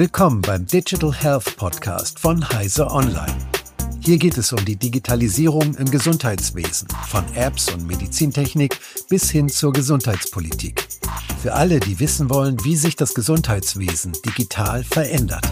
Willkommen beim Digital Health Podcast von Heise Online. Hier geht es um die Digitalisierung im Gesundheitswesen, von Apps und Medizintechnik bis hin zur Gesundheitspolitik. Für alle, die wissen wollen, wie sich das Gesundheitswesen digital verändert.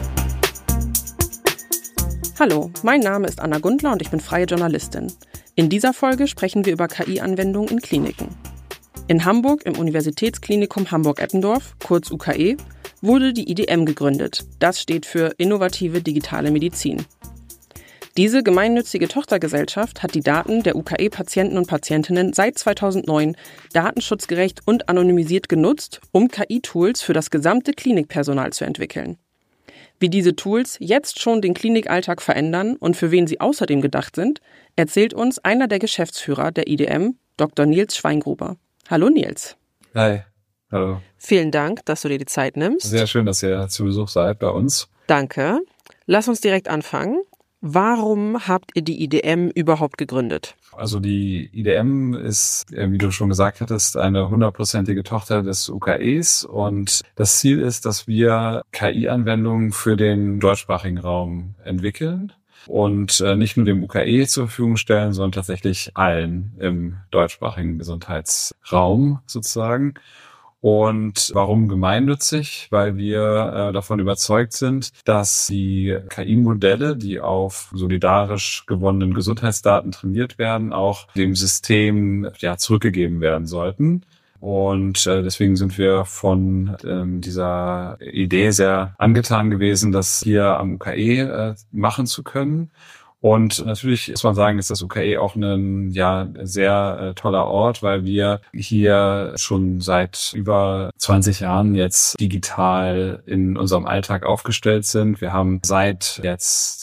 Hallo, mein Name ist Anna Gundler und ich bin freie Journalistin. In dieser Folge sprechen wir über KI-Anwendungen in Kliniken. In Hamburg im Universitätsklinikum Hamburg-Eppendorf, kurz UKE, wurde die IDM gegründet. Das steht für Innovative Digitale Medizin. Diese gemeinnützige Tochtergesellschaft hat die Daten der UKE-Patienten und Patientinnen seit 2009 datenschutzgerecht und anonymisiert genutzt, um KI-Tools für das gesamte Klinikpersonal zu entwickeln. Wie diese Tools jetzt schon den Klinikalltag verändern und für wen sie außerdem gedacht sind, erzählt uns einer der Geschäftsführer der IDM, Dr. Nils Schweingruber. Hallo Nils. Hi, hallo. Vielen Dank, dass du dir die Zeit nimmst. Sehr schön, dass ihr zu Besuch seid bei uns. Danke. Lass uns direkt anfangen. Warum habt ihr die IDM überhaupt gegründet? Also die IDM ist, wie du schon gesagt hattest, eine 100%ige Tochter des UKEs und das Ziel ist, dass wir KI-Anwendungen für den deutschsprachigen Raum entwickeln und nicht nur dem UKE zur Verfügung stellen, sondern tatsächlich allen im deutschsprachigen Gesundheitsraum sozusagen. Und warum gemeinnützig? Weil wir davon überzeugt sind, dass die KI-Modelle, die auf solidarisch gewonnenen Gesundheitsdaten trainiert werden, auch dem System zurückgegeben werden sollten. Und deswegen sind wir von dieser Idee sehr angetan gewesen, das hier am UKE machen zu können. Und natürlich muss man sagen, ist das UKE auch ein sehr toller Ort, weil wir hier schon seit über 20 Jahren jetzt digital in unserem Alltag aufgestellt sind. Wir haben seit jetzt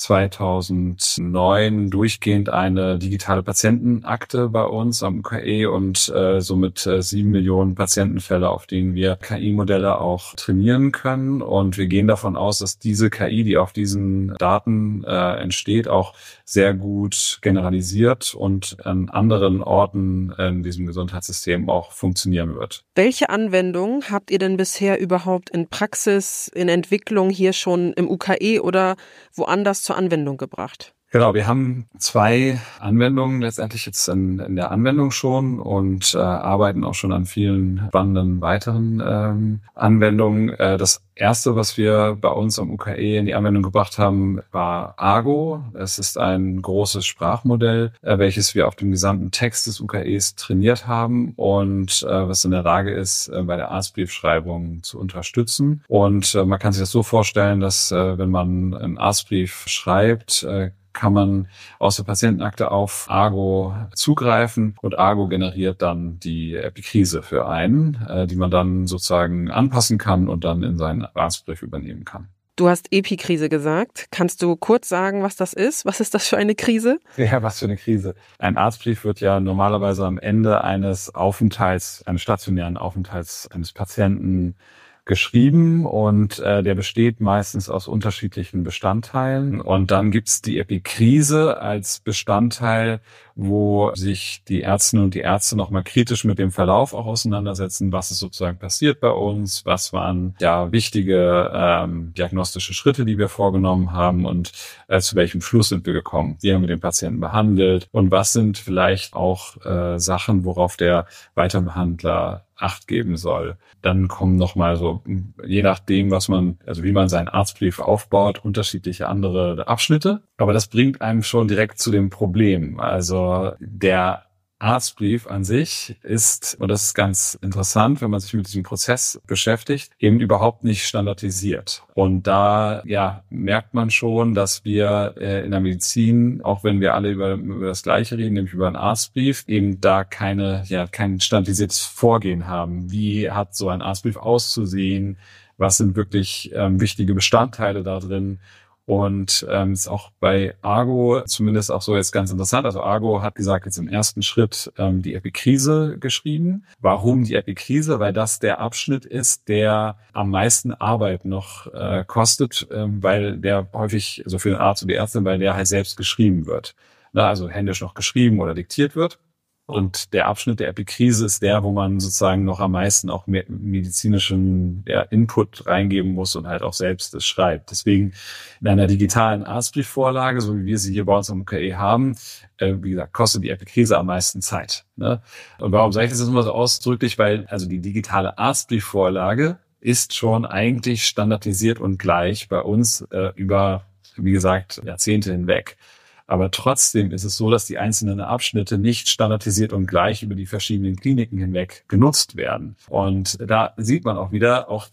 2009 durchgehend eine digitale Patientenakte bei uns am UKE und somit 7 Millionen Patientenfälle, auf denen wir KI-Modelle auch trainieren können. Und wir gehen davon aus, dass diese KI, die auf diesen Daten entsteht, auch sehr gut generalisiert und an anderen Orten in diesem Gesundheitssystem auch funktionieren wird. Welche Anwendungen habt ihr denn bisher überhaupt in Praxis, in Entwicklung hier schon im UKE oder woanders zur Anwendung gebracht? Genau, wir haben 2 Anwendungen letztendlich jetzt in der Anwendung schon und arbeiten auch schon an vielen spannenden weiteren Anwendungen. Das erste, was wir bei uns am UKE in die Anwendung gebracht haben, war Argo. Es ist ein großes Sprachmodell, welches wir auf dem gesamten Text des UKEs trainiert haben und was in der Lage ist, bei der Arztbriefschreibung zu unterstützen. Und man kann sich das so vorstellen, dass wenn man einen Arztbrief schreibt, kann man aus der Patientenakte auf Argo zugreifen und Argo generiert dann die Epikrise für einen, die man dann sozusagen anpassen kann und dann in seinen Arztbrief übernehmen kann. Du hast Epikrise gesagt. Kannst du kurz sagen, was das ist? Was ist das für eine Krise? Ja, was für eine Krise. Ein Arztbrief wird ja normalerweise am Ende eines stationären Aufenthalts eines Patienten geschrieben und der besteht meistens aus unterschiedlichen Bestandteilen und dann gibt's die Epikrise als Bestandteil, wo sich die Ärztinnen und die Ärzte nochmal kritisch mit dem Verlauf auch auseinandersetzen, was ist sozusagen passiert bei uns, was waren wichtige diagnostische Schritte, die wir vorgenommen haben und zu welchem Schluss sind wir gekommen, wie haben wir den Patienten behandelt und was sind vielleicht auch Sachen, worauf der Weiterbehandler Acht geben soll. Dann kommen nochmal so, je nachdem, wie man seinen Arztbrief aufbaut, unterschiedliche andere Abschnitte. Aber das bringt einem schon direkt zu dem Problem. Also der Arztbrief an sich ist, und das ist ganz interessant, wenn man sich mit diesem Prozess beschäftigt, eben überhaupt nicht standardisiert. Und da merkt man schon, dass wir in der Medizin, auch wenn wir alle über das Gleiche reden, nämlich über einen Arztbrief, eben da kein standardisiertes Vorgehen haben. Wie hat so ein Arztbrief auszusehen? Was sind wirklich wichtige Bestandteile da drin? Und ist auch bei Argo zumindest auch so jetzt ganz interessant. Also Argo hat gesagt, jetzt im ersten Schritt die Epikrise geschrieben. Warum die Epikrise? Weil das der Abschnitt ist, der am meisten Arbeit noch kostet, weil der häufig, also für den Arzt und die Ärztin, weil der halt selbst geschrieben wird. Also händisch noch geschrieben oder diktiert wird. Und der Abschnitt der Epikrise ist der, wo man sozusagen noch am meisten auch medizinischen Input reingeben muss und halt auch selbst es schreibt. Deswegen in einer digitalen Arztbriefvorlage, so wie wir sie hier bei uns am UKE haben, wie gesagt, kostet die Epikrise am meisten Zeit. Ne? Und warum sage ich das jetzt immer so ausdrücklich? Weil also die digitale Arztbriefvorlage ist schon eigentlich standardisiert und gleich bei uns über, wie gesagt, Jahrzehnte hinweg. Aber trotzdem ist es so, dass die einzelnen Abschnitte nicht standardisiert und gleich über die verschiedenen Kliniken hinweg genutzt werden. Und da sieht man auch wieder, auch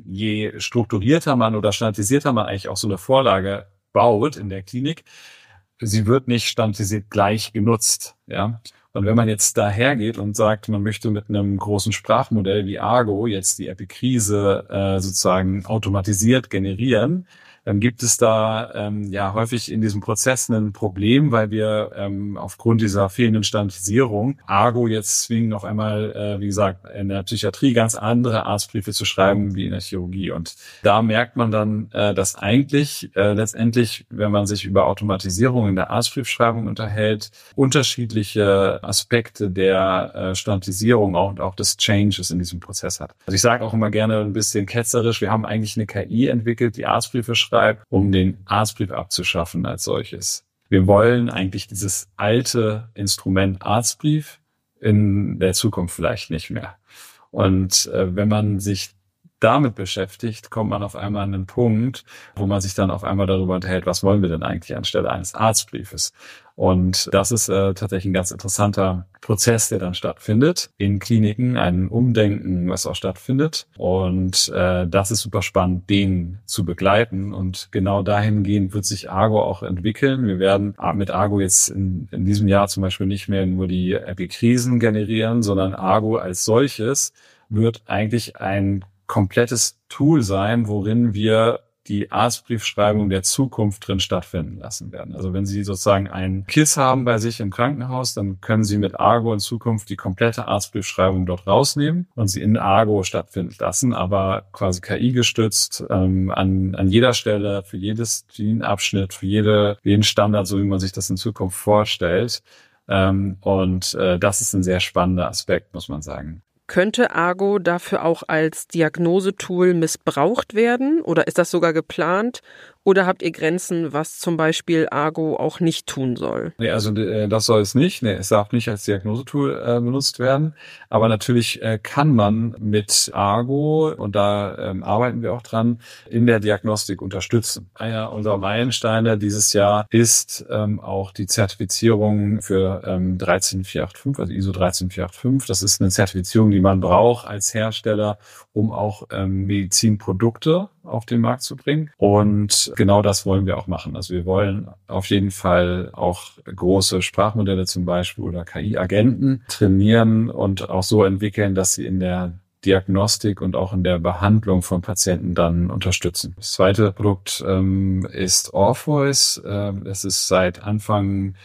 je strukturierter man oder standardisierter man eigentlich auch so eine Vorlage baut in der Klinik, sie wird nicht standardisiert gleich genutzt. Ja. Und wenn man jetzt dahergeht und sagt, man möchte mit einem großen Sprachmodell wie Argo jetzt die Epikrise sozusagen automatisiert generieren, dann gibt es da häufig in diesem Prozess ein Problem, weil wir aufgrund dieser fehlenden Standardisierung Argo jetzt zwingen, auf einmal, wie gesagt, in der Psychiatrie ganz andere Arztbriefe zu schreiben wie in der Chirurgie. Und da merkt man dann, dass eigentlich letztendlich, wenn man sich über Automatisierung in der Arztbriefschreibung unterhält, unterschiedliche Aspekte der Standardisierung und auch des Changes in diesem Prozess hat. Also ich sage auch immer gerne ein bisschen ketzerisch, wir haben eigentlich eine KI entwickelt, die Arztbriefe schreibt, um den Arztbrief abzuschaffen als solches. Wir wollen eigentlich dieses alte Instrument Arztbrief in der Zukunft vielleicht nicht mehr. Und wenn man sich damit beschäftigt, kommt man auf einmal an einen Punkt, wo man sich dann auf einmal darüber unterhält, was wollen wir denn eigentlich anstelle eines Arztbriefes? Und das ist tatsächlich ein ganz interessanter Prozess, der dann stattfindet in Kliniken, ein Umdenken, was auch stattfindet. Und das ist super spannend, den zu begleiten. Und genau dahingehend wird sich Argo auch entwickeln. Wir werden mit Argo jetzt in diesem Jahr zum Beispiel nicht mehr nur die Epikrisen generieren, sondern Argo als solches wird eigentlich ein komplettes Tool sein, worin wir die Arztbriefschreibung der Zukunft drin stattfinden lassen werden. Also wenn Sie sozusagen ein KISS haben bei sich im Krankenhaus, dann können Sie mit Argo in Zukunft die komplette Arztbriefschreibung dort rausnehmen und sie in Argo stattfinden lassen, aber quasi KI gestützt an jeder Stelle, für jeden Abschnitt, für jeden Standard, so wie man sich das in Zukunft vorstellt. Und das ist ein sehr spannender Aspekt, muss man sagen. Könnte Argo dafür auch als Diagnosetool missbraucht werden oder ist das sogar geplant? Oder habt ihr Grenzen, was zum Beispiel Argo auch nicht tun soll? Nee, also das soll es nicht. Nee, es darf nicht als Diagnosetool benutzt werden. Aber natürlich kann man mit Argo, und da arbeiten wir auch dran, in der Diagnostik unterstützen. Einer unserer Meilensteine dieses Jahr ist auch die Zertifizierung für 13485, also ISO 13485. Das ist eine Zertifizierung, die man braucht als Hersteller, um auch Medizinprodukte auf den Markt zu bringen. Und genau das wollen wir auch machen. Also wir wollen auf jeden Fall auch große Sprachmodelle zum Beispiel oder KI-Agenten trainieren und auch so entwickeln, dass sie in der Diagnostik und auch in der Behandlung von Patienten dann unterstützen. Das zweite Produkt ist Orpheus. Es ist seit Anfang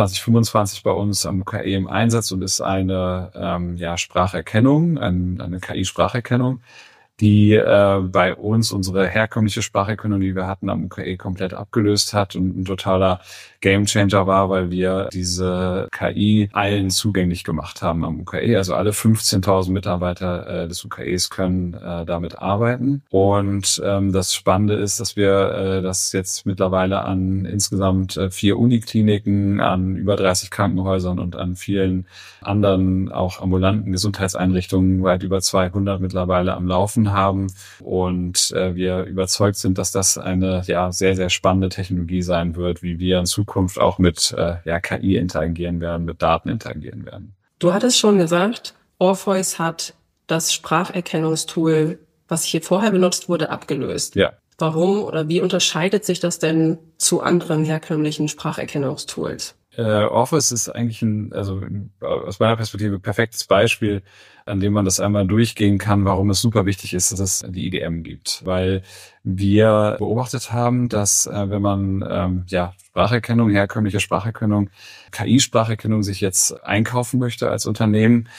2025 bei uns am UKE im Einsatz und ist eine Spracherkennung, eine KI-Spracherkennung, die bei uns unsere herkömmliche Spracherkennung, die wir hatten am UKE, komplett abgelöst hat und ein totaler Gamechanger war, weil wir diese KI allen zugänglich gemacht haben am UKE. Also alle 15.000 Mitarbeiter des UKEs können damit arbeiten. Und das Spannende ist, dass wir das jetzt mittlerweile an insgesamt 4 Unikliniken, an über 30 Krankenhäusern und an vielen anderen auch ambulanten Gesundheitseinrichtungen, weit über 200 mittlerweile am Laufen haben. Und wir überzeugt sind, dass das eine sehr, sehr spannende Technologie sein wird, wie wir in Zukunft auch mit KI interagieren werden, mit Daten interagieren werden. Du hattest schon gesagt, Orpheus hat das Spracherkennungstool, was hier vorher benutzt wurde, abgelöst. Ja. Warum oder wie unterscheidet sich das denn zu anderen herkömmlichen Spracherkennungstools? Orpheus ist eigentlich aus meiner Perspektive ein perfektes Beispiel, an dem man das einmal durchgehen kann, warum es super wichtig ist, dass es die IDM gibt. Weil wir beobachtet haben, dass wenn man Spracherkennung, herkömmliche Spracherkennung, KI-Spracherkennung sich jetzt einkaufen möchte als Unternehmen,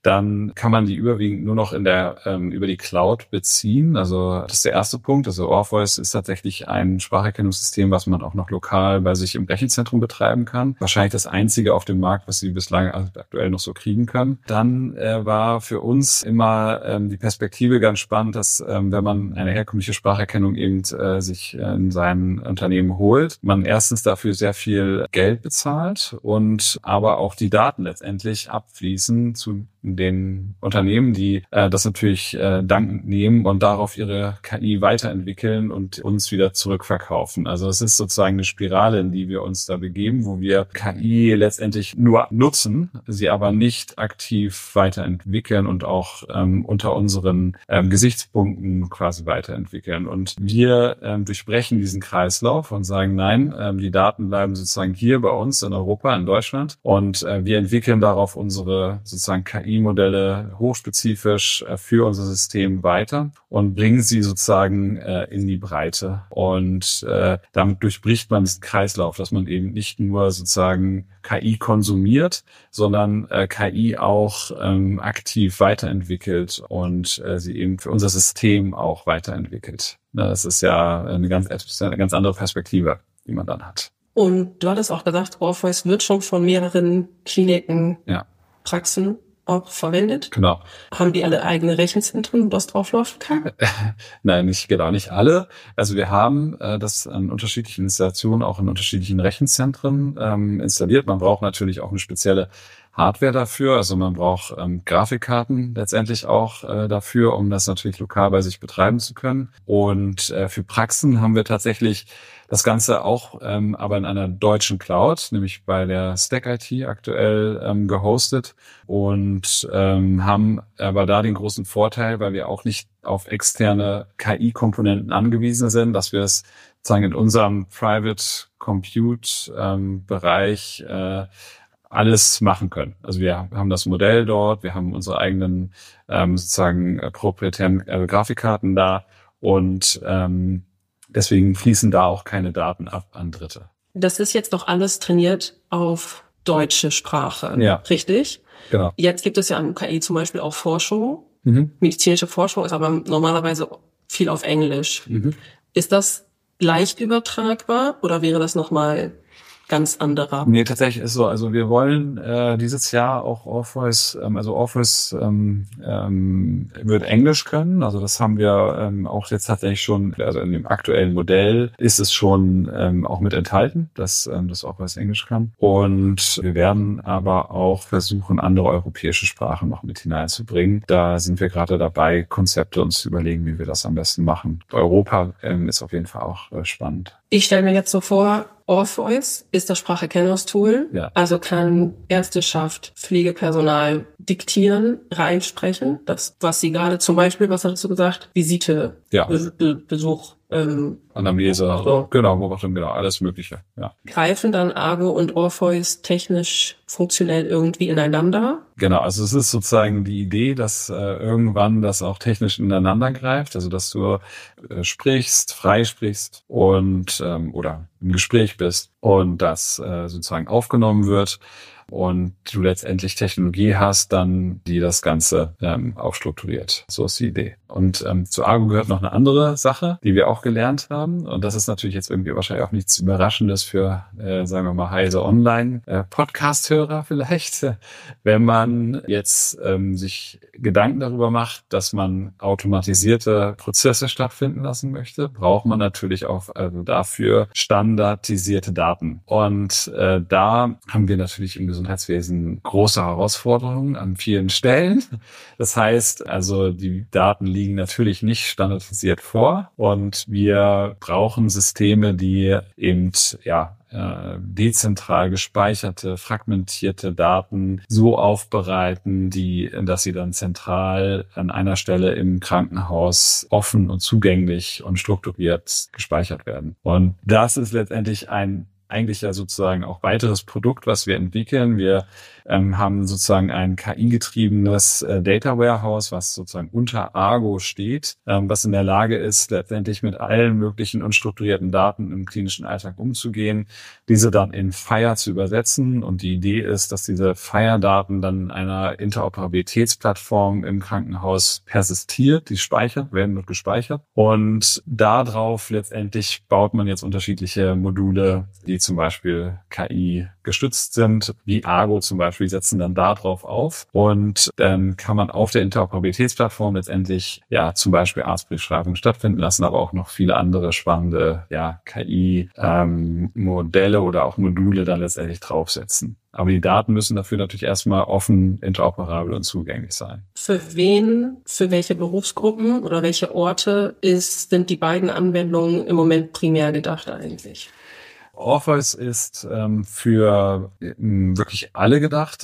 dann kann man die überwiegend nur noch über die Cloud beziehen. Also das ist der erste Punkt. Also Orpheus ist tatsächlich ein Spracherkennungssystem, was man auch noch lokal bei sich im Rechenzentrum betreiben kann. Wahrscheinlich das einzige auf dem Markt, was sie bislang aktuell noch so kriegen können. Dann war für uns immer die Perspektive ganz spannend, dass wenn man eine herkömmliche Spracherkennung eben sich in sein Unternehmen holt, man erstens dafür sehr viel Geld bezahlt und aber auch die Daten letztendlich abfließen zu den Unternehmen, die das natürlich dankend nehmen und darauf ihre KI weiterentwickeln und uns wieder zurückverkaufen. Also es ist sozusagen eine Spirale, in die wir uns da begeben, wo wir KI letztendlich nur nutzen, sie aber nicht aktiv weiterentwickeln und auch unter unseren Gesichtspunkten quasi weiterentwickeln. Und wir durchbrechen diesen Kreislauf und sagen, nein, die Daten bleiben sozusagen hier bei uns in Europa, in Deutschland und wir entwickeln darauf unsere sozusagen KI-Modelle hochspezifisch für unser System weiter und bringen sie sozusagen in die Breite. Und damit durchbricht man diesen Kreislauf, dass man eben nicht nur sozusagen KI konsumiert, sondern KI auch aktiv weiterentwickelt und sie eben für unser System auch weiterentwickelt. Das ist ja eine ganz andere Perspektive, die man dann hat. Und du hattest auch gesagt, Orpheus wird schon von mehreren Kliniken, Praxen auch verwendet. Genau. Haben die alle eigene Rechenzentren, wo das drauflaufen kann? Nein, nicht alle. Also wir haben das an unterschiedlichen Installationen, auch in unterschiedlichen Rechenzentren installiert. Man braucht natürlich auch eine spezielle Hardware dafür. Also man braucht Grafikkarten letztendlich auch dafür, um das natürlich lokal bei sich betreiben zu können. Und für Praxen haben wir tatsächlich das Ganze auch aber in einer deutschen Cloud, nämlich bei der Stack IT aktuell gehostet und haben aber da den großen Vorteil, weil wir auch nicht auf externe KI-Komponenten angewiesen sind, dass wir es sozusagen in unserem Private Compute Bereich alles machen können. Also wir haben das Modell dort, wir haben unsere eigenen sozusagen proprietären Grafikkarten da und deswegen fließen da auch keine Daten ab an Dritte. Das ist jetzt doch alles trainiert auf deutsche Sprache, richtig? Genau. Jetzt gibt es ja an KI zum Beispiel auch Forschung. Medizinische Forschung ist aber normalerweise viel auf Englisch. Ist das leicht übertragbar oder wäre das nochmal ganz anderer? Nee, tatsächlich ist so. Also wir wollen dieses Jahr auch Orpheus, Orpheus wird Englisch können. Also das haben wir auch jetzt tatsächlich schon, also in dem aktuellen Modell ist es schon auch mit enthalten, dass das Orpheus Englisch kann. Und wir werden aber auch versuchen, andere europäische Sprachen noch mit hineinzubringen. Da sind wir gerade dabei, Konzepte uns zu überlegen, wie wir das am besten machen. Europa ist auf jeden Fall auch spannend. Ich stelle mir jetzt so vor, Orpheus ist das Spracherkennungstool, also kann Ärzteschaft, Pflegepersonal diktieren, reinsprechen. Das, was Sie gerade zum Beispiel, was hattest du gesagt? Visite, Besuch, Anamnese, so. Genau, alles Mögliche. Ja. Greifen dann Argo und Orpheus technisch funktionell irgendwie ineinander? Genau, also es ist sozusagen die Idee, dass irgendwann das auch technisch ineinander greift, also dass du sprichst, frei sprichst und oder im Gespräch bist und das sozusagen aufgenommen wird und du letztendlich Technologie hast, dann die das Ganze auch strukturiert. So ist die Idee. Und zu Argo gehört noch eine andere Sache, die wir auch gelernt haben. Und das ist natürlich jetzt irgendwie wahrscheinlich auch nichts Überraschendes für, sagen wir mal, Heise Online Podcast-Hörer vielleicht. Wenn man jetzt sich Gedanken darüber macht, dass man automatisierte Prozesse stattfinden lassen möchte, braucht man natürlich auch dafür standardisierte Daten. Und da haben wir natürlich im Gesundheitswesen große Herausforderungen an vielen Stellen. Das heißt, also die Daten liegen natürlich nicht standardisiert vor und wir brauchen Systeme, die eben dezentral gespeicherte, fragmentierte Daten so aufbereiten, dass sie dann zentral an einer Stelle im Krankenhaus offen und zugänglich und strukturiert gespeichert werden. Und das ist letztendlich ein eigentlich ja sozusagen auch weiteres Produkt, was wir entwickeln. Wir haben sozusagen ein KI-getriebenes Data Warehouse, was sozusagen unter Argo steht, was in der Lage ist, letztendlich mit allen möglichen unstrukturierten Daten im klinischen Alltag umzugehen, diese dann in FHIR zu übersetzen. Und die Idee ist, dass diese FHIR-Daten dann einer Interoperabilitätsplattform im Krankenhaus persistiert, die werden dort gespeichert. Und darauf letztendlich baut man jetzt unterschiedliche Module, die zum Beispiel KI gestützt sind, wie Argo zum Beispiel, setzen dann da drauf auf. Und dann kann man auf der Interoperabilitätsplattform letztendlich zum Beispiel Arztbriefschreibungen stattfinden lassen, aber auch noch viele andere spannende KI-Modelle oder auch Module dann letztendlich draufsetzen. Aber die Daten müssen dafür natürlich erstmal offen, interoperabel und zugänglich sein. Für wen, für welche Berufsgruppen oder welche Orte sind die beiden Anwendungen im Moment primär gedacht eigentlich? Orpheus ist für wirklich alle gedacht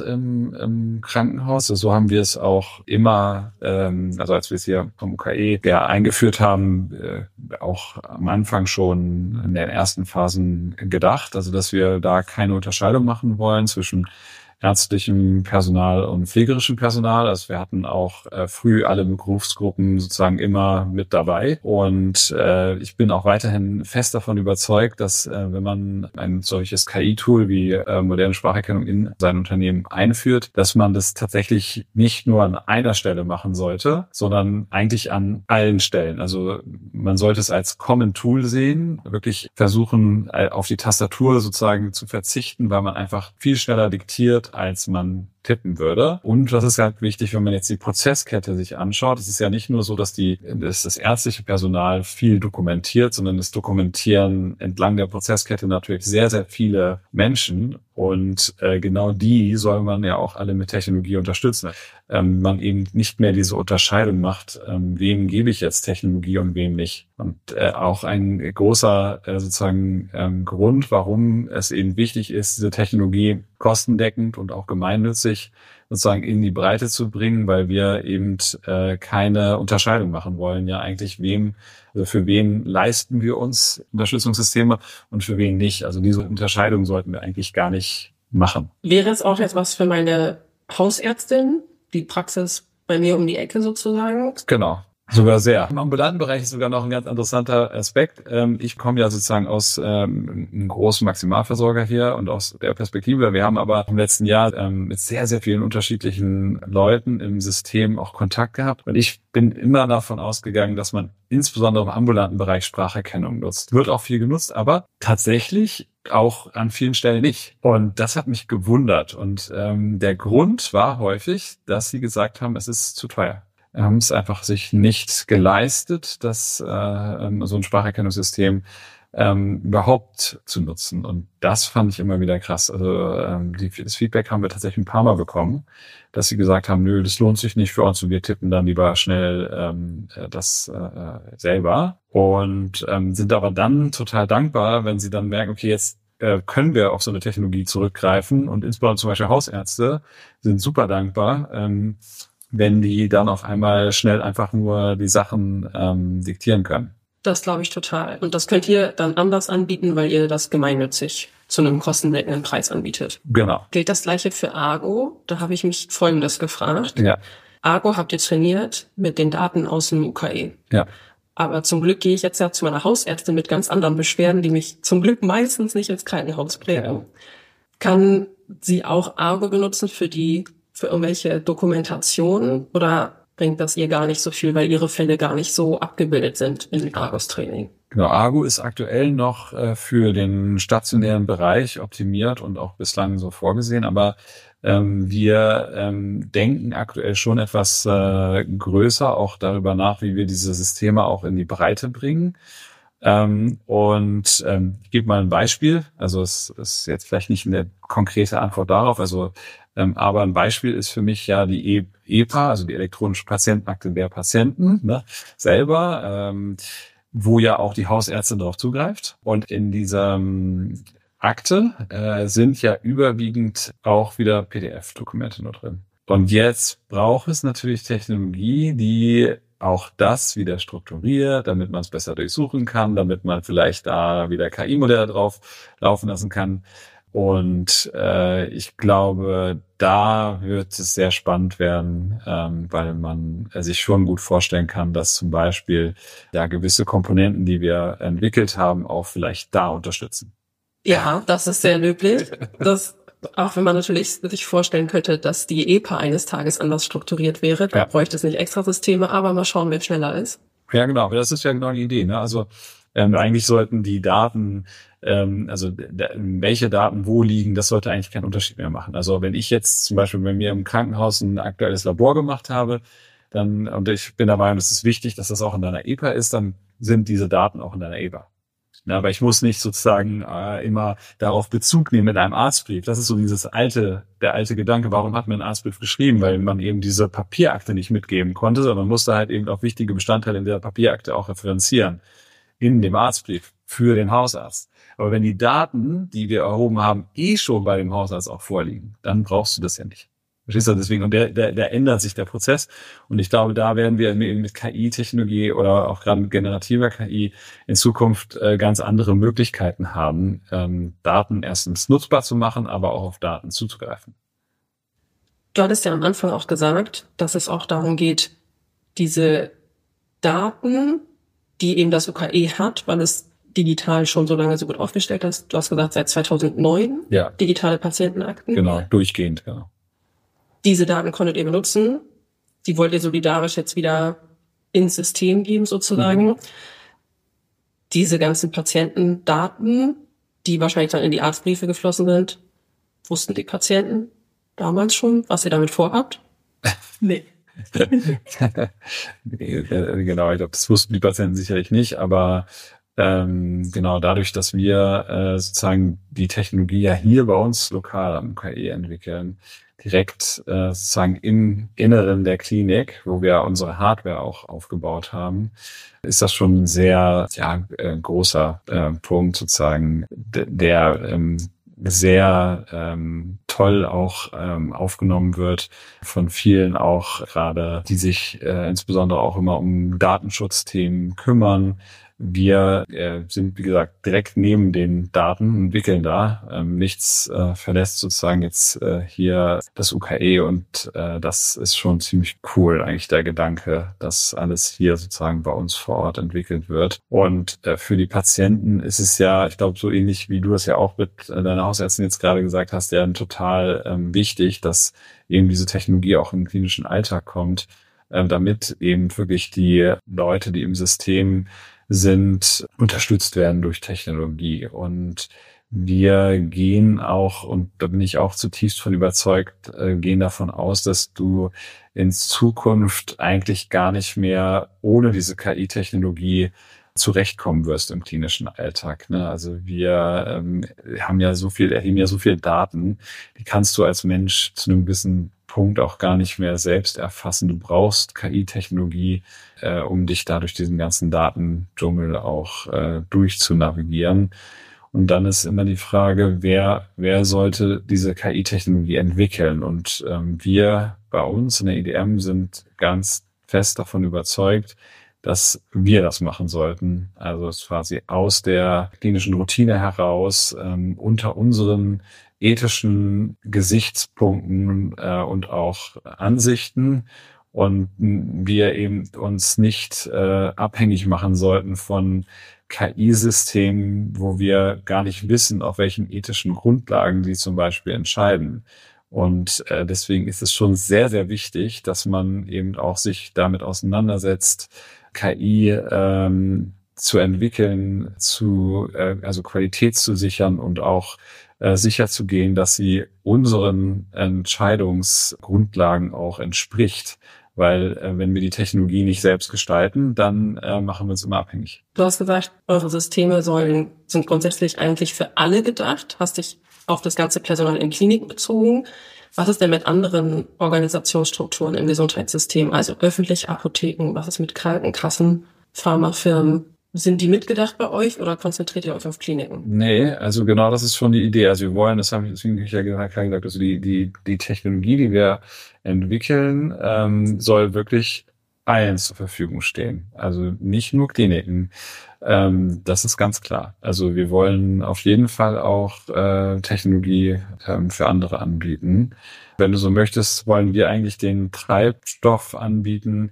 im Krankenhaus. So haben wir es auch immer, also als wir es hier vom UKE eingeführt haben, auch am Anfang schon in den ersten Phasen gedacht. Also dass wir da keine Unterscheidung machen wollen zwischen ärztlichem Personal und pflegerischem Personal. Also wir hatten auch früh alle Berufsgruppen sozusagen immer mit dabei. Und ich bin auch weiterhin fest davon überzeugt, dass wenn man ein solches KI-Tool wie moderne Spracherkennung in sein Unternehmen einführt, dass man das tatsächlich nicht nur an einer Stelle machen sollte, sondern eigentlich an allen Stellen. Also man sollte es als Common Tool sehen, wirklich versuchen, auf die Tastatur sozusagen zu verzichten, weil man einfach viel schneller diktiert, als man tippen würde. Und das ist halt wichtig, wenn man jetzt die Prozesskette sich anschaut. Es ist ja nicht nur so, dass das ärztliche Personal viel dokumentiert, sondern es dokumentieren entlang der Prozesskette natürlich sehr, sehr viele Menschen. Und genau die soll man ja auch alle mit Technologie unterstützen. Man eben nicht mehr diese Unterscheidung macht, wem gebe ich jetzt Technologie und wem nicht. Und auch ein großer sozusagen Grund, warum es eben wichtig ist, diese Technologie kostendeckend und auch gemeinnützig sozusagen in die Breite zu bringen, weil wir eben keine Unterscheidung machen wollen. Ja, eigentlich für wen leisten wir uns Unterstützungssysteme und für wen nicht. Also diese Unterscheidung sollten wir eigentlich gar nicht machen. Wäre es auch jetzt was für meine Hausärztin, die Praxis bei mir um die Ecke sozusagen? Genau. Sogar sehr. Im ambulanten Bereich ist sogar noch ein ganz interessanter Aspekt. Ich komme ja sozusagen aus einem großen Maximalversorger hier und aus der Perspektive. Wir haben aber im letzten Jahr mit sehr, sehr vielen unterschiedlichen Leuten im System auch Kontakt gehabt. Und ich bin immer davon ausgegangen, dass man insbesondere im ambulanten Bereich Spracherkennung nutzt. Wird auch viel genutzt, aber tatsächlich auch an vielen Stellen nicht. Und das hat mich gewundert. Und der Grund war häufig, dass sie gesagt haben, es ist zu teuer. Haben es einfach sich nicht geleistet, so ein Spracherkennungssystem überhaupt zu nutzen. Und das fand ich immer wieder krass. Also das Feedback haben wir tatsächlich ein paar Mal bekommen, dass sie gesagt haben, nö, das lohnt sich nicht für uns und wir tippen dann lieber schnell das selber. Und sind aber dann total dankbar, wenn sie dann merken, okay, jetzt können wir auf so eine Technologie zurückgreifen. Und insbesondere zum Beispiel Hausärzte sind super dankbar, wenn die dann auf einmal schnell einfach nur die Sachen diktieren können. Das glaube ich total. Und das könnt ihr dann anders anbieten, weil ihr das gemeinnützig zu einem kostendeckenden Preis anbietet. Genau. Gilt das Gleiche für Argo? Da habe ich mich Folgendes gefragt. Ja. Argo habt ihr trainiert mit den Daten aus dem UKE. Ja. Aber zum Glück gehe ich jetzt ja zu meiner Hausärztin mit ganz anderen Beschwerden, die mich zum Glück meistens nicht ins Krankenhaus bringen. Ja. Kann sie auch Argo benutzen für irgendwelche Dokumentationen oder bringt das ihr gar nicht so viel, weil ihre Fälle gar nicht so abgebildet sind in Argos Training? Genau, Argo ist aktuell noch für den stationären Bereich optimiert und auch bislang so vorgesehen, aber wir denken aktuell schon etwas größer auch darüber nach, wie wir diese Systeme auch in die Breite bringen. Ich gebe mal ein Beispiel. Also es ist jetzt vielleicht nicht eine konkrete Antwort darauf. Aber ein Beispiel ist für mich ja die EPA, also die elektronische Patientenakte der Patienten selber, wo ja auch die Hausärztin darauf zugreift. Und in dieser Akte sind ja überwiegend auch wieder PDF-Dokumente nur drin. Und jetzt braucht es natürlich Technologie, die auch das wieder strukturiert, damit man es besser durchsuchen kann, damit man vielleicht da wieder KI-Modelle drauf laufen lassen kann. Und ich glaube, da wird es sehr spannend werden, weil man sich schon gut vorstellen kann, dass zum Beispiel ja gewisse Komponenten, die wir entwickelt haben, auch vielleicht da unterstützen. Ja, das ist sehr löblich. Auch wenn man natürlich sich vorstellen könnte, dass die EPA eines Tages anders strukturiert wäre, da bräuchte es nicht extra Systeme, aber mal schauen, wer schneller ist. Ja, genau. Das ist ja genau die Idee, ne? Also eigentlich sollten die Daten, welche Daten wo liegen, das sollte eigentlich keinen Unterschied mehr machen. Also wenn ich jetzt zum Beispiel bei mir im Krankenhaus ein aktuelles Labor gemacht habe, und ich bin der Meinung, es ist wichtig, dass das auch in deiner EPA ist, dann sind diese Daten auch in deiner EPA. Ja, aber ich muss nicht sozusagen immer darauf Bezug nehmen mit einem Arztbrief. Das ist so der alte Gedanke, warum hat man einen Arztbrief geschrieben? Weil man eben diese Papierakte nicht mitgeben konnte, sondern man musste halt eben auch wichtige Bestandteile in der Papierakte auch referenzieren in dem Arztbrief für den Hausarzt. Aber wenn die Daten, die wir erhoben haben, schon bei dem Hausarzt auch vorliegen, dann brauchst du das ja nicht. Verstehst du? Deswegen, und der ändert sich der Prozess. Und ich glaube, da werden wir mit KI-Technologie oder auch gerade mit generativer KI in Zukunft ganz andere Möglichkeiten haben, Daten erstens nutzbar zu machen, aber auch auf Daten zuzugreifen. Du hattest ja am Anfang auch gesagt, dass es auch darum geht, diese Daten, die eben das UKE hat, weil es digital schon so lange so gut aufgestellt ist. Du hast gesagt, seit 2009 digitale Patientenakten. Genau, durchgehend, genau. Diese Daten konntet ihr benutzen. Die wollt ihr solidarisch jetzt wieder ins System geben, sozusagen. Mhm. Diese ganzen Patientendaten, die wahrscheinlich dann in die Arztbriefe geflossen sind, wussten die Patienten damals schon, was ihr damit vorhabt? Nee. Genau, ich glaube, das wussten die Patienten sicherlich nicht, aber genau dadurch, dass wir sozusagen die Technologie ja hier bei uns lokal am UKE entwickeln, direkt sozusagen im Inneren der Klinik, wo wir unsere Hardware auch aufgebaut haben, ist das schon ein sehr großer Punkt sozusagen, der sehr toll auch aufgenommen wird von vielen auch gerade, die sich insbesondere auch immer um Datenschutzthemen kümmern. Wir sind, wie gesagt, direkt neben den Daten, entwickeln da. Nichts verlässt sozusagen jetzt hier das UKE und das ist schon ziemlich cool, eigentlich der Gedanke, dass alles hier sozusagen bei uns vor Ort entwickelt wird. Und für die Patienten ist es ja, ich glaube, so ähnlich wie du es ja auch mit deiner Hausärztin jetzt gerade gesagt hast, ja total wichtig, dass eben diese Technologie auch im klinischen Alltag kommt, damit eben wirklich die Leute, die im System sind, unterstützt werden durch Technologie. Und wir gehen auch, und da bin ich auch zutiefst von überzeugt, gehen davon aus, dass du in Zukunft eigentlich gar nicht mehr ohne diese KI-Technologie zurechtkommen wirst im klinischen Alltag. Ne? Also wir erheben ja so viel Daten, die kannst du als Mensch zu einem gewissen Punkt auch gar nicht mehr selbst erfassen. Du brauchst KI-Technologie, um dich da durch diesen ganzen Datendschungel auch durchzunavigieren. Und dann ist immer die Frage, wer sollte diese KI-Technologie entwickeln? Und wir bei uns in der IDM sind ganz fest davon überzeugt, dass wir das machen sollten. Also es quasi aus der klinischen Routine heraus, unter unseren ethischen Gesichtspunkten und auch Ansichten, und wir eben uns nicht abhängig machen sollten von KI-Systemen, wo wir gar nicht wissen, auf welchen ethischen Grundlagen sie zum Beispiel entscheiden. Und deswegen ist es schon sehr, sehr wichtig, dass man eben auch sich damit auseinandersetzt, KI zu entwickeln, also Qualität zu sichern und auch sicher zu gehen, dass sie unseren Entscheidungsgrundlagen auch entspricht. Weil wenn wir die Technologie nicht selbst gestalten, dann machen wir uns immer abhängig. Du hast gesagt, eure Systeme sind grundsätzlich eigentlich für alle gedacht. Hast dich auf das ganze Personal in Kliniken bezogen. Was ist denn mit anderen Organisationsstrukturen im Gesundheitssystem, also öffentliche Apotheken? Was ist mit Krankenkassen, Pharmafirmen? Sind die mitgedacht bei euch oder konzentriert ihr euch auf Kliniken? Nee, also genau das ist schon die Idee. Also wir wollen, deswegen habe ich ja gesagt, also die Technologie, die wir entwickeln, soll wirklich allen zur Verfügung stehen. Also nicht nur Kliniken. Das ist ganz klar. Also wir wollen auf jeden Fall auch Technologie für andere anbieten. Wenn du so möchtest, wollen wir eigentlich den Treibstoff anbieten,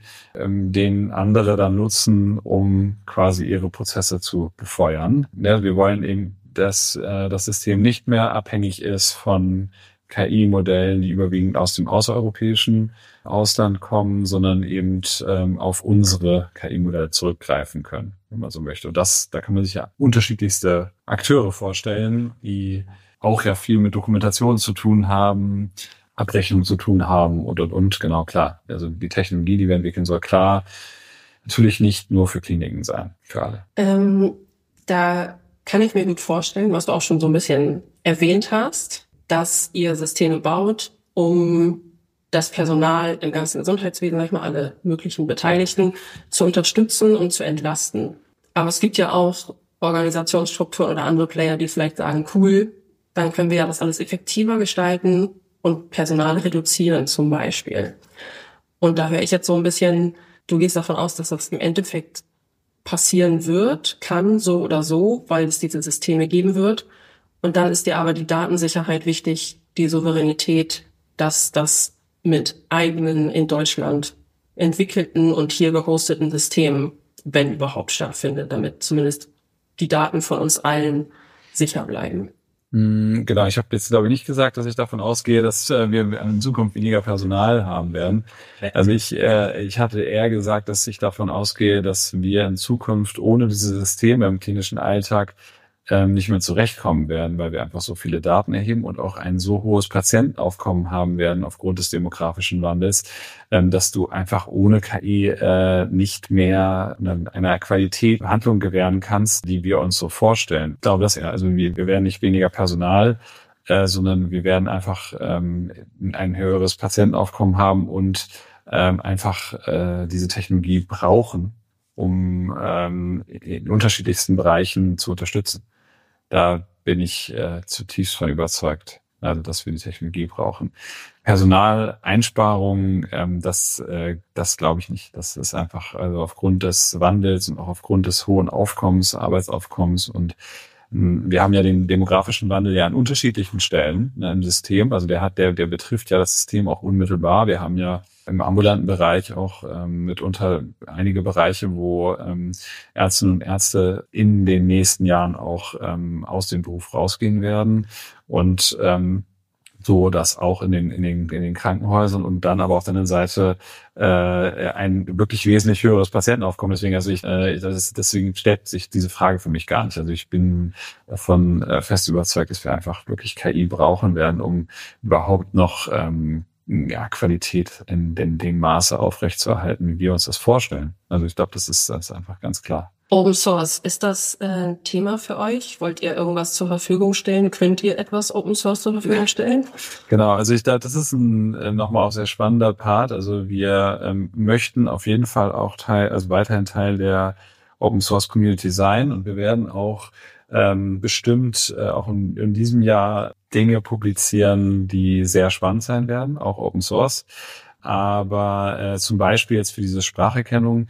den andere dann nutzen, um quasi ihre Prozesse zu befeuern. Ja, wir wollen eben, dass das System nicht mehr abhängig ist von KI-Modellen, die überwiegend aus dem außereuropäischen Ausland kommen, sondern eben auf unsere KI-Modelle zurückgreifen können, wenn man so möchte. Und da kann man sich ja unterschiedlichste Akteure vorstellen, die auch ja viel mit Dokumentation zu tun haben, Abrechnung zu tun haben und. Genau, klar. Also die Technologie, die wir entwickeln, soll klar natürlich nicht nur für Kliniken sein, für alle. Da kann ich mir gut vorstellen, was du auch schon so ein bisschen erwähnt hast, dass ihr Systeme baut, um das Personal im ganzen Gesundheitswesen, sag ich mal, alle möglichen Beteiligten zu unterstützen und zu entlasten. Aber es gibt ja auch Organisationsstrukturen oder andere Player, die vielleicht sagen, cool, dann können wir ja das alles effektiver gestalten und Personal reduzieren zum Beispiel. Und da höre ich jetzt so ein bisschen, du gehst davon aus, dass das im Endeffekt passieren wird, kann so oder so, weil es diese Systeme geben wird. Und dann ist dir aber die Datensicherheit wichtig, die Souveränität, dass das mit eigenen in Deutschland entwickelten und hier gehosteten Systemen, wenn überhaupt, stattfindet, damit zumindest die Daten von uns allen sicher bleiben. Genau, ich habe jetzt, glaube ich, nicht gesagt, dass ich davon ausgehe, dass wir in Zukunft weniger Personal haben werden. Also ich hatte eher gesagt, dass ich davon ausgehe, dass wir in Zukunft ohne diese Systeme im klinischen Alltag nicht mehr zurechtkommen werden, weil wir einfach so viele Daten erheben und auch ein so hohes Patientenaufkommen haben werden aufgrund des demografischen Wandels, dass du einfach ohne KI nicht mehr einer Qualität Behandlung gewähren kannst, die wir uns so vorstellen. Ich glaube, also wir werden nicht weniger Personal, sondern wir werden einfach ein höheres Patientenaufkommen haben und einfach diese Technologie brauchen, um in unterschiedlichsten Bereichen zu unterstützen. Da bin ich zutiefst von überzeugt, also dass wir die Technologie brauchen. Personaleinsparungen, das glaube ich nicht. Das ist einfach also aufgrund des Wandels und auch aufgrund des hohen Aufkommens, Arbeitsaufkommens und wir haben ja den demografischen Wandel ja an unterschiedlichen Stellen im System. Also der betrifft ja das System auch unmittelbar. Wir haben ja im ambulanten Bereich auch mitunter einige Bereiche, wo Ärztinnen und Ärzte in den nächsten Jahren auch aus dem Beruf rausgehen werden und so dass auch in den Krankenhäusern und dann aber auf der anderen Seite ein wirklich wesentlich höheres Patientenaufkommen. Deswegen stellt sich diese Frage für mich gar nicht. Also ich bin davon fest überzeugt, dass wir einfach wirklich KI brauchen werden, um überhaupt noch Qualität in dem Maße aufrechtzuerhalten, wie wir uns das vorstellen. Also ich glaube, das ist einfach ganz klar. Open Source, ist das ein Thema für euch? Wollt ihr irgendwas zur Verfügung stellen? Könnt ihr etwas Open Source zur Verfügung stellen? Genau, also ich glaube, das ist nochmal auch sehr spannender Part. Also wir möchten auf jeden Fall auch weiterhin Teil der Open Source Community sein und wir werden auch bestimmt auch in diesem Jahr Dinge publizieren, die sehr spannend sein werden, auch Open Source. Aber zum Beispiel jetzt für diese Spracherkennung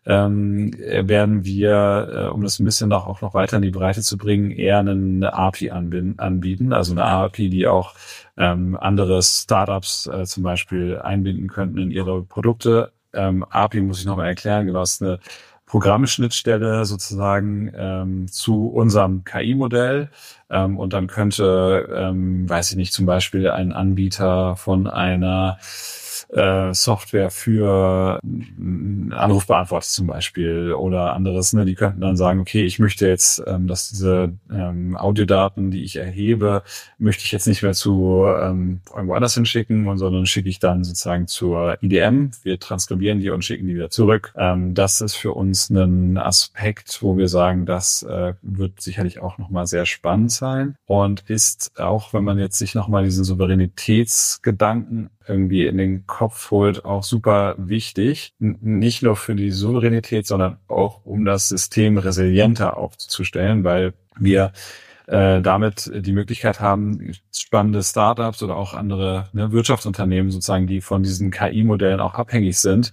werden wir, um das ein bisschen auch noch weiter in die Breite zu bringen, eher eine API anbieten. Also eine API, die auch andere Startups zum Beispiel einbinden könnten in ihre Produkte. API muss ich nochmal erklären, genau, ist eine Programmschnittstelle sozusagen zu unserem KI-Modell und dann könnte, weiß ich nicht, zum Beispiel ein Anbieter von einer Software für Anrufbeantworter zum Beispiel oder anderes, ne, die könnten dann sagen, okay, ich möchte jetzt, dass diese Audiodaten, die ich erhebe, möchte ich jetzt nicht mehr zu irgendwo anders hinschicken, sondern schicke ich dann sozusagen zur IDM. Wir transkribieren die und schicken die wieder zurück. Das ist für uns ein Aspekt, wo wir sagen, das wird sicherlich auch nochmal sehr spannend sein und ist auch, wenn man jetzt sich nochmal diesen Souveränitätsgedanken irgendwie in den Kopf holt, auch super wichtig. Nicht nur für die Souveränität, sondern auch, um das System resilienter aufzustellen, weil wir damit die Möglichkeit haben, spannende Startups oder auch andere Wirtschaftsunternehmen sozusagen, die von diesen KI-Modellen auch abhängig sind,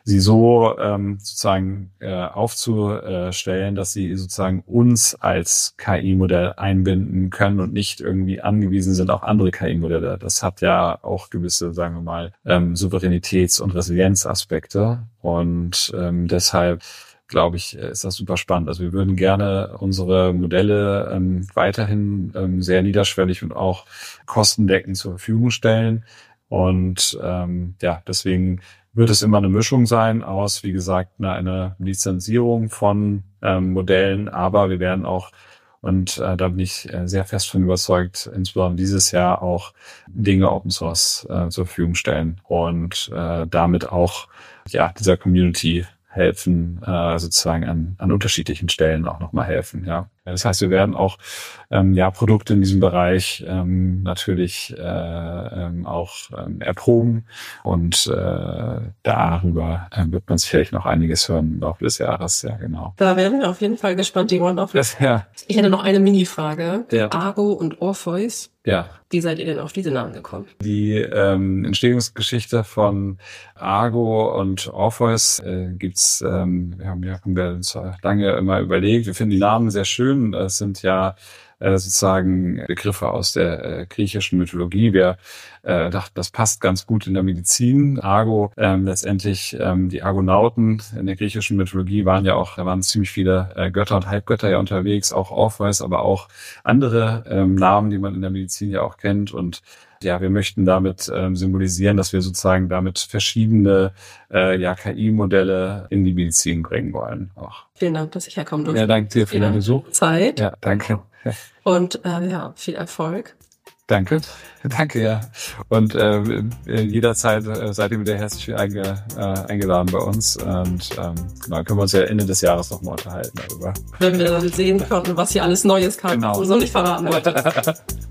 sie so sozusagen aufzustellen, dass sie sozusagen uns als KI-Modell einbinden können und nicht irgendwie angewiesen sind auf andere KI-Modelle. Das hat ja auch gewisse, sagen wir mal, Souveränitäts- und Resilienzaspekte. Und deshalb glaube ich, ist das super spannend. Also wir würden gerne unsere Modelle weiterhin sehr niederschwellig und auch kostendeckend zur Verfügung stellen. Und deswegen wird es immer eine Mischung sein aus, wie gesagt, einer Lizenzierung von Modellen, aber wir werden auch, und da bin ich sehr fest von überzeugt, insbesondere dieses Jahr auch Dinge Open Source zur Verfügung stellen und damit auch dieser Community helfen, sozusagen an unterschiedlichen Stellen auch nochmal helfen. Ja, das heißt, wir werden auch Produkte in diesem Bereich natürlich auch erproben und darüber wird man sicherlich noch einiges hören im Laufe des Jahres. Ja, genau. Da werden wir auf jeden Fall gespannt, die wollen auch. Ja. Ich hätte noch eine Mini-Frage. Ja. Argo und Orpheus. Ja. Wie seid ihr denn auf diese Namen gekommen? Die Entstehungsgeschichte von Argo und Orpheus gibt's. Wir haben uns lange immer überlegt. Wir finden die Namen sehr schön. Es sind ja sozusagen Begriffe aus der griechischen Mythologie. Wir dachten, das passt ganz gut in der Medizin. Argo, letztendlich die Argonauten in der griechischen Mythologie da waren ziemlich viele Götter und Halbgötter ja unterwegs, auch Orpheus, aber auch andere Namen, die man in der Medizin ja auch kennt. Und ja, wir möchten damit symbolisieren, dass wir sozusagen damit verschiedene KI-Modelle in die Medizin bringen wollen. Auch. Vielen Dank, dass ich herkommen durfte. Ja, danke dir für den Besuch. Zeit. Ja, danke. Und viel Erfolg. Danke, ja. Und jederzeit seid ihr wieder herzlich eingeladen bei uns. Und können wir uns ja Ende des Jahres nochmal unterhalten darüber. Wenn wir dann sehen konnten, was hier alles Neues kam. Genau. So nicht verraten wollte.